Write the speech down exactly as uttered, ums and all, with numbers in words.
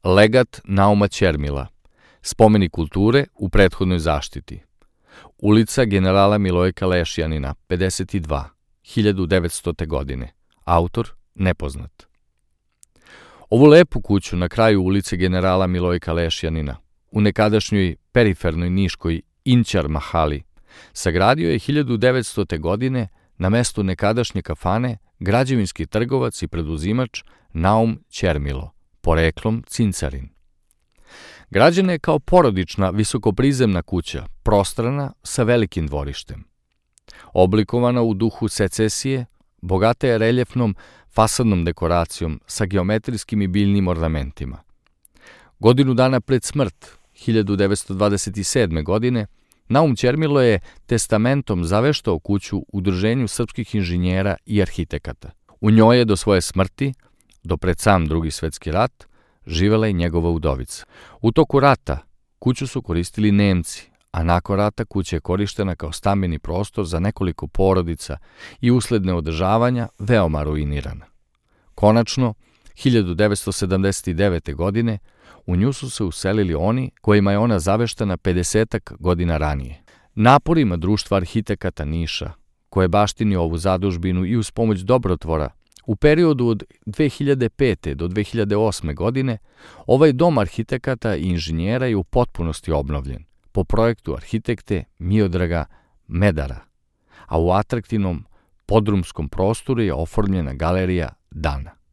Legat Nauma Ćermila, spomenik kulture u prethodnoj zaštiti. Ulica generala Milojka Lešjanina, pedeset dva, hiljadu devetstote. godine. Autor nepoznat. Ovu lepu kuću na kraju ulice generala Milojka Lešjanina, u nekadašnjoj perifernoj niškoj Inćar Mahali, sagradio je hiljadu devetstote. godine na mestu nekadašnje kafane građevinski trgovac i preduzimač Naum Ćermilo, poreklom Cincarin. Građena je kao porodična visokoprizemna kuća, prostrana sa velikim dvorištem. Oblikovana u duhu secesije, bogata je reljefnom fasadnom dekoracijom sa geometrijskim i biljnim ornamentima. Godinu dana pred smrt, hiljadu devetsto dvadeset sedme. godine, Naum Ćermilo je testamentom zaveštao kuću Udruženju srpskih inženjera i arhitekata. U njoj je do svoje smrti, do pred sam Drugi svetski rat, živela i njegova udovica. U toku rata kuću su koristili Nemci, a nakon rata kuća je korištena kao stambeni prostor za nekoliko porodica i usled neodržavanja veoma ruinirana. Konačno, hiljadu devetsto sedamdeset devete. godine, u nju su se uselili oni kojima je ona zaveštena pedesetak godina ranije. Naporima društva arhitekata Niša, koje baštini ovu zadužbinu i uz pomoć dobrotvora, u periodu od dve hiljade pete. do dve hiljade osme. godine, ovaj dom arhitekata i inženjera je u potpunosti obnovljen, po projektu arhitekte Miodraga Medara, a u atraktivnom podrumskom prostoru je oformljena galerija Dana.